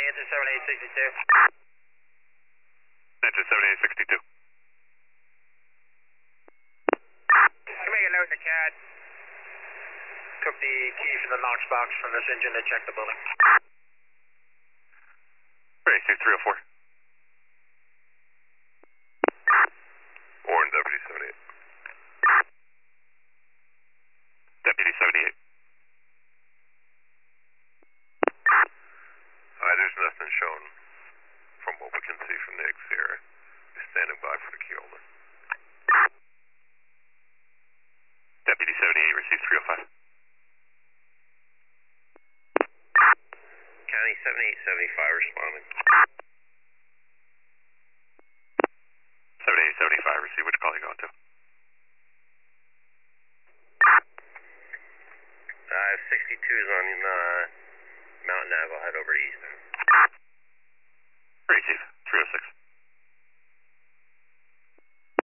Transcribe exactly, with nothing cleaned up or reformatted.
enter seventy-eight sixty-two. Enter seventy-eight sixty-two. Can make a note in the C A D. Took the key from the launch box from this engine to check the building. Ready, six three oh four. Warren, Deputy seventy-eight. Deputy seventy-eight. Uh, there's nothing shown from what we can see from the exterior. Just standing by for the key holder. Deputy seventy-eight, receive three oh five. County seventy-eight seventy-five responding.